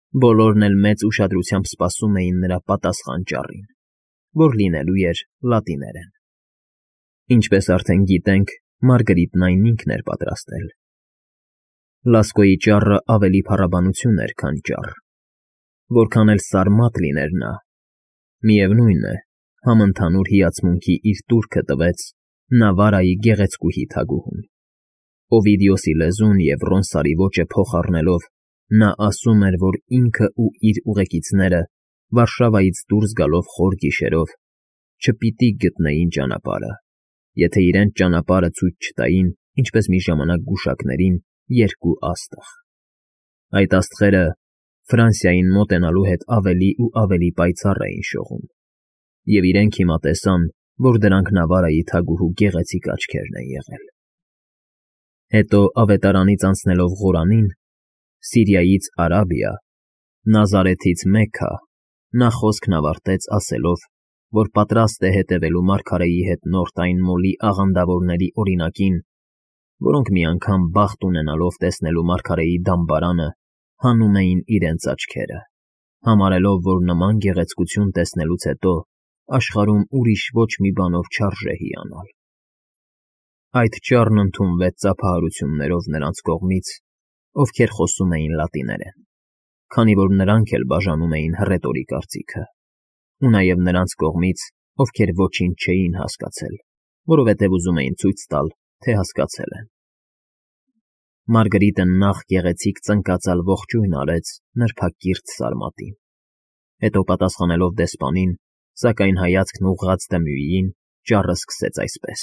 Բոլորն էլ մեծ ուշադրությամբ սպասում էին նրա պատասխան ճառին, որ լինելու էր լատիներեն։ Ինչպես արդեն գիտենք, Մարգարիտն այն ինքն էր պատրաստել։ Լասկոյի ճառը ավելի փառաբանություն էր, քան ճառ, որքան էլ սարմատ լիներ նա։ Միևնույն է, համընդհանուր հիացմունքի իր տուրքը տվեց Նավարայի գեղեցկուհի թագուհուն։ Օվիդիոսի լեզուն և Ռոնսարի ոճը փոխառնելով, նա ասում էր, որ ինքը ու իր ուղեկիցները Վարշավայից դուրս գալով խոր գիշերով չպիտի գտնեին ճանապարհը, եթե իրենց ճանապարհը ցույց չտային, ինչպես մի ժամանակ գուշակներին, երկու աստղ։ Այդ աստղերը Ֆրանսիային մոտենալու հետ ավելի ու ավելի պայծառ էին շողում, և իրենք հիմա տեսան, որ դրանք Նավարայի թագուհու գեղեցիկ աչքերն են եղել։ Հետո ավետարանից անցնելով Ղորանին, Սիրիայից Արաբիա, Նազարեթից Մեքքա, նա խոսքն ավարտեց ասելով, որ պատրաստ է հետևելու մարգարեի հետ Նորտայն մոլի աղանդավորների օրինակին, որոնք մի անգամ բախտ ունենալով տեսնելու մարգարեի դամբարանը, հանում էին իրենց աչքերը, համարելով, որ նման գեղեցկություն տեսնելուց հետո աշխարհում ուրիշ ոչ մի բանով չարժե հիանալ։ Այդ ճառն ընդունվեց ծափահարություններով նրանց կողմից, ովքեր խոսում էին լատիներեն, քանի որ նրանք էլ բաժանում էին հռետորի կարծիքը, ու նաև նրանց կողմից, ովքեր ոչինչ չէին հասկացել, որովհետև ուզում էին ցույց տալ, թե հասկացել են։ Մարգարիտը նախ գեղեցիկ ծնկածալ ողջույն արեց նրբակիրթ Սարմատին, հետո պատասխանելով դեսպանին, սակայն հայացքն ուղղած Դմյուիին, ճառը սկսեց այսպես.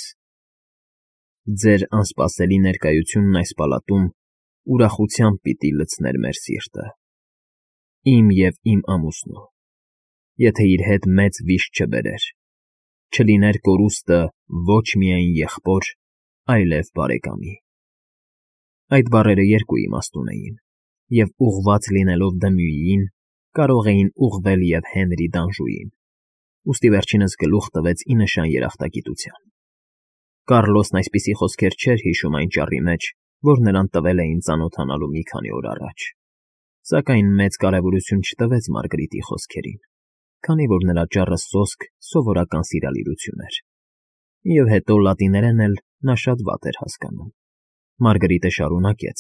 «Ձեր անսպասելի ներկայությունն այս պալատում ուրախությամբ պիտի լցներ մեր սիրտը, իմ և իմ ամուսնու, եթե իր հետ մեծ վիշտ չբերեր, չլիներ կորուստը ոչ միայն եղբոր, այլև բարեկամի»։ Այդ բառերը երկու իմաստ ունեին, և ուղղված լինելով Դմյուիին, կարող էին ուղղվել և Հենրի Դանժուին, ուստի վերջինս գլուխ տվեց ի նշան երախտագիտության։ Կառլոսն այսպիսի խոսքեր չէր հիշում այն ճառի մեջ, որ նրան տվել էին ծանոթանալու մի քանի օր առաջ, սակայն մեծ կարևորություն չտվեց Մարգարիտի խոսքերին, քանի որ նրա ճառը սոսկ սովորական սիրալիրություն էր, և հետո լատիներեն էլ նա շատ վատ էր հասկանում։ Մարգարիտը շարունակեց.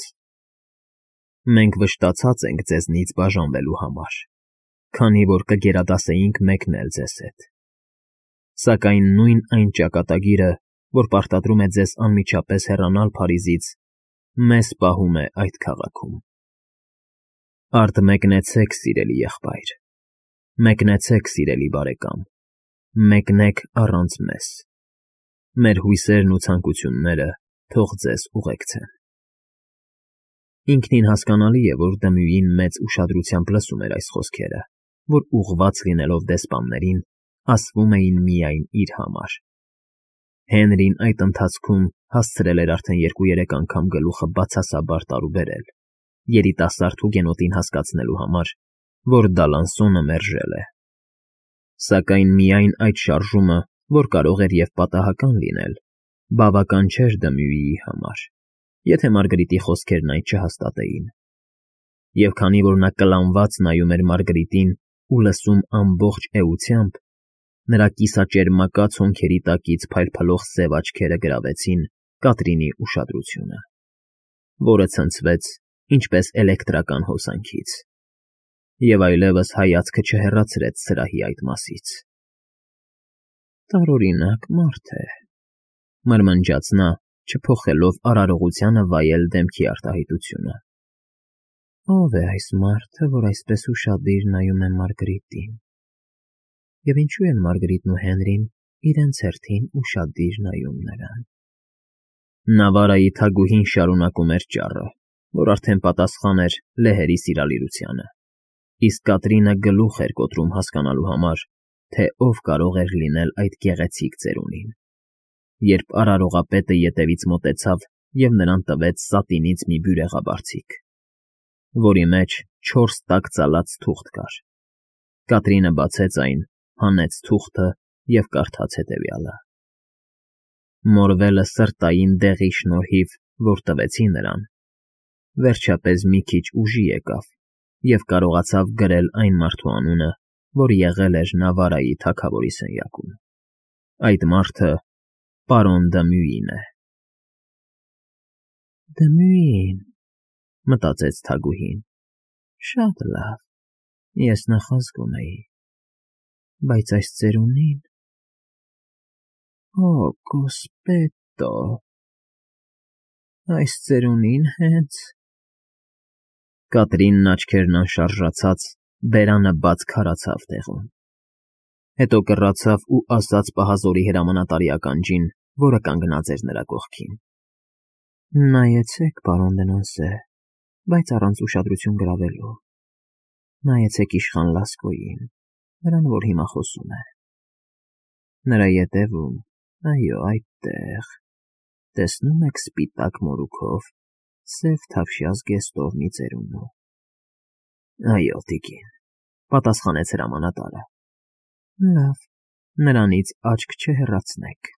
«Մենք վշտացած ենք ձեզնից բաժանվելու համար, քանի որ կգերադասեինք մեկն էլ ձեզ հետ։ Սակայն նույն այն ճակատագիրը, որ պարտադրում է ձեզ անմիջապես հեռանալ Փարիզից, մեզ պահում է այդ քաղաքում։ Արդ մեկնեցեք, սիրելի եղբայր, մեկնեցեք, սիրելի բարեկամ, մեկնեք առանց մեզ։ Մեր հույսերն ու ցանկությունները թող ձեզ ուղեկցեն»։ Ինքնին հասկանալի է, որ Դմյուին մեծ ուշադրությամբ լսում էր այս խոսքերը, որ ուղղված լինելով դեսպաններին, ասվում էին միայն իր համար։ Հենրին այդ ընթացքում հասցրել էր արդեն 2-3 անգամ գլուխը բացասաբար տարուբերել, երիտասարդ հուգենոտին հասկացնելու համար, որ Դալանսոնը մերժել է։ Սակայն միայն այդ շարժումը, որ կարող էր և պատահական լինել, բավական չէր Դմյուիի համար, եթե Մարգարիտի խոսքերն այն չհաստատեին։ Եվ քանի որ նա կլանված նայում էր Մարգարիտին ու լսում ամբողջ էությամբ, նրա կիսաճերմակած հոնքերի տակից փայլփլող սև աչքերը գրավեցին Կատրինի ուշադրությունը, որը ցնցվեց ինչպես էլեկտրական հոսանքից, և այլևս հայացքը չհեռացրեց սրահի այդ մասից։ «Տարօրինակ մարդ է,» մրմնջաց նա, չփոխելով արարողությանը վայել դեմքի արտահայտությունը։ «Ո՞վ է այս մարդը, որ այսպես ուշադիր նայում է Մարգարիտին, և ինչու են Մարգարիտն ու Հենրին իրենց հերթին ուշադիր նայում նրան»։ Նավարայի թագուհին շարունակում էր ճառը, որ արդեն պատասխան էր լեհերի սիրալիրությանը, իսկ Կատրինը գլուխ էր կոտրում հասկանալու համար, թե ով կարող էր լինել այդ գեղեցիկ ծերունին, երբ արարողապետը ետևից մոտեցավ և նրան տվեց սատինից մի բյուրեղաբարձիկ, որի մեջ 4 տաք ծալած թուղթ կար։ Կատրինը բացեց այն, հանեց թուղթը և կարդաց հետևյալը. «Մորվելը սրտային դեղի շնորհիվ, որ տվեցի նրան, վերջապես մի քիչ ուժի եկավ և կարողացավ գրել այն մարդու անունը, որ եղել էր Նավարայի թագավորի սենյակում։ Այդ մարդը պարոն Դմյուին է։ Դմյուին, մտածեց թագուհին, շատ լավ, ես նախազգում էի, բայց այս ծերունին… Օ, կոսպետո, այս ծերունին հենց… Կատրինն աչքերն անշարժացած բերանը բաց քարացավ տեղում, հետո կռացավ ու ասաց պահազորի հրամանատարի ականջին, որը կանգնած էր նրա կողքին. Նայեցեք, պարոն Դենոնսե, բայց առանց ուշադրություն գրավելու, նայեցեք իշխան Լասկոյին, նրան, որ հիմա խոսում է։ Նրա ետևում, այո, այդտեղ, տեսնում եք սպիտակ մորուքով, սև թավշյա զգեստով մի ծերունու։ Այո, տիկին, պատասխանեց հրամանատարը։ Լավ, նրանից աչք չհեռացնեք։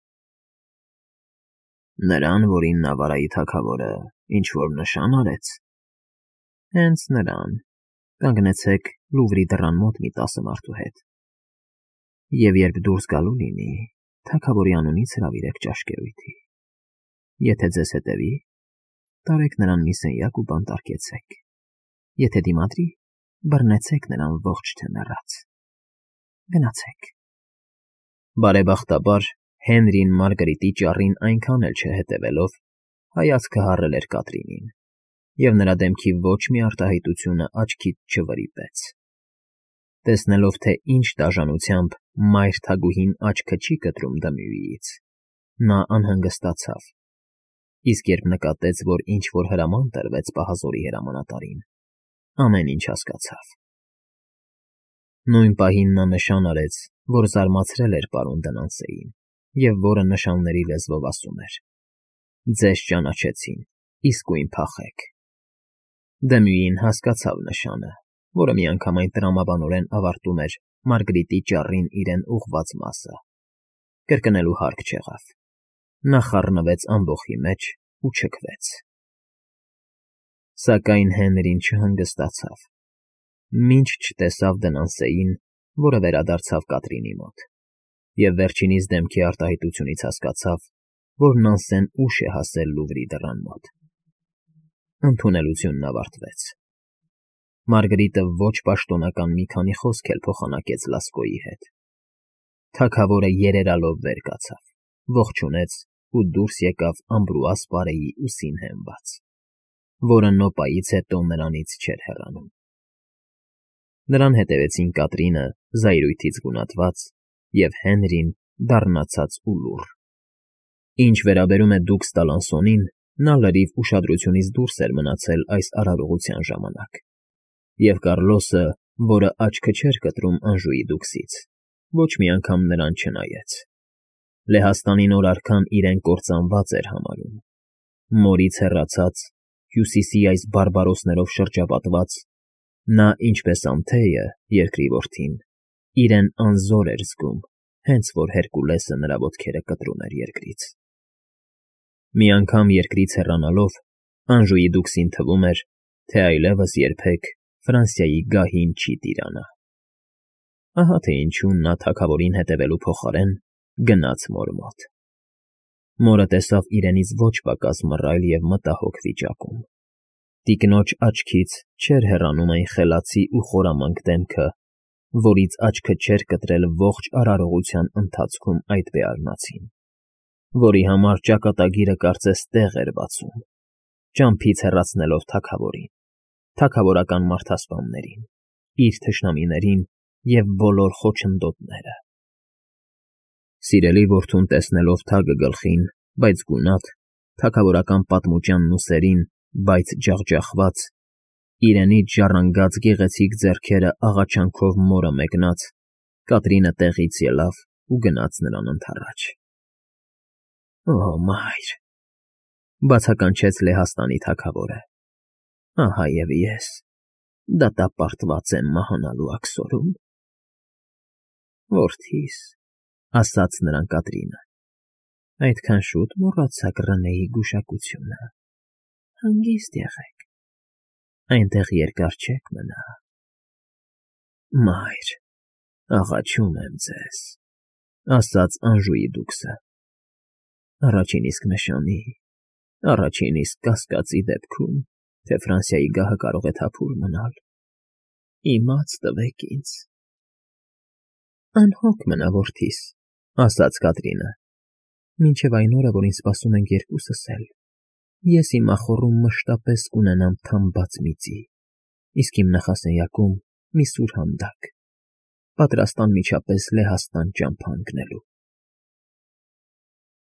Նրան, որին Նավարայի թագավորը ինչ-որ նշան արեց։ Հենց նրան, կանգնեցեք Լուվրի դռան մոտ մի 10 մարդու հետ։ Եվ երբ դուրս գալու լինի, թագավորի անունից հրավիրեք ճաշկերույթի։ Եթե ձեզ հետևի, տարեք նրան մի սենյակ ու բանտարկեցեք։ Եթե դիմադրի, բռնեցեք նրան ողջ թե մեռած։ Գնացեք։ Բարեբախտաբար Հենրին Մարգարիտի ճառին այնքան էլ չհետևելով, հայացքը հառել էր Կատրինին, և նրա դեմքի ոչ մի արտահայտությունը աչքից չվրիպեց։ Տեսնելով, թե ինչ դաժանությամբ մայր թագուհին աչքը չի կտրում Դմյուիից, նա անհանգստացավ, իսկ երբ նկատեց, որ ինչ-որ հրաման տրվեց պահազորի հրամանատարին, ամեն ինչ հասկացավ։ Նույն պահին նա նշան արեց, որ զարմացրել էր պարոն Դնանսեին, և որը նշանների լեզվով ասում էր. Ձեզ ճանաչեցին, իսկույն փախեք։ Դմյուին հասկացավ նշանը, որը միանգամայն տրամաբանորեն ավարտում էր Մարգարիտի ճառին իրեն ուղղված մասը։ Կրկնելու հարկ չեղավ։ Նա խառնվեց ամբոխի մեջ ու չքվեց։ Սակայն Հենրին չհանգստացավ, մինչ չտեսավ Դնանսեին, որը վերադարձավ Կատրինի մոտ, և վերջինիս դեմքի արտահայտությունից հասկացավ, որ Նանսեն ուշ է հասել Լուվրի դռան մոտ։ Ընդունելությունն ավարտվեց։ Մարգարիտը ոչ պաշտոնական մի քանի խոսք էլ փոխանակեց Լասկոյի հետ։ Թագավորը երերալով վեր կացավ, ողջունեց ու դուրս եկավ Ամբրուաս պարեի ուսին հենված, որը նոպայից հետո նրանից չէր հեռանում։ Նրան հետևեցին Կատրինը զայրույթից գունատված և Հենրին դառնացած ու լուռ։ Ինչ վերաբերում է դուքս Տալանսոնին, նա լրիվ ուշադրությունից դուրս էր մնացել այս արարողության ժամանակ, և Կառլոսը, որը աչքը չէր կտրում Անժուի դուքսից, ոչ մի անգամ նրան չնայեց։ Լեհաստանի նոր արքան իրեն կործանված էր համարում։ Մորից հեռացած, հյուսիսի այս բարբարոսներով շրջապատված, նա, ինչպես անթեյը, երկրի որդին, իրեն անզոր էր զգում, հենց որ Հերկուլեսը նրա ոտքերը կտրում էր երկրից։ Մի անգամ երկրից հեռանալով, Անժուի դուքսին թվում էր, թե այլևս երբեք Ֆրանսիայի գահին չի տիրանա։ Ահա թե ինչու նա թագավորին հետևելու փոխարեն գնաց մոր մոտ։ Մորը տեսավ իրենից ոչ պակաս մռայլ և մտահոգ վիճակում։ Տիկնոջ աչքից չէր հեռանում այն խելացի ու խորամանկ դեմքը, որից աչքը չէր կտրել ողջ արարողության ընթացքում այդ բեարնացին, որի համար ճակատագիրը կարծես տեղ էր բացում, ճամփից հեռացնելով թագավորին, թագավորական մարդասպաններին, իր թշնամիներին և բոլոր խոչընդոտները։ Սիրելի որդուն տեսնելով թագը գլխին, բայց գունատ, թագավորական պատմությանն ուսերին, բայց ջախջախված, իրենից ժառանգած գեղեցիկ ձեռքերը աղաչանքով մորը մեկնած, Կատրինը տեղից ելավ ու գնաց նրան ընդառաջ։ Օ, մայր,֊ բացականչեց Լեհաստանի թագավորը,֊ ահա և ես դատապարտված եմ մահանալու աքսորում։ Որդիս,֊ ասաց նրան Կատրինը,֊ այդքան շուտ մոռացաք Ռնեի գուշակությունը։ Հանգիստ եղեք։ այնտեղ երկար չեք մնա։ Մայր, աղաչում եմ ձեզ, ասաց Անժուի դուքսը, առաջին իսկ նշանի, առաջին իսկ կասկածի դեպքում, թե Ֆրանսիայի գահը կարող է թափուր մնալ, իմաց տվեք ինձ։ Անհոգ մնա, որդիս, ասաց Կատրինը, մինչև այն օրը, որ ինձ սպասում ենք երկուսս էլ, ես իմ ախոռում մշտապես կունենամ թամբած մի ծի, իսկ իմ նախասենյակում մի սուր հանդակ, պատրաստ անմիջապես Լեհաստան ճամփա ընկնելու։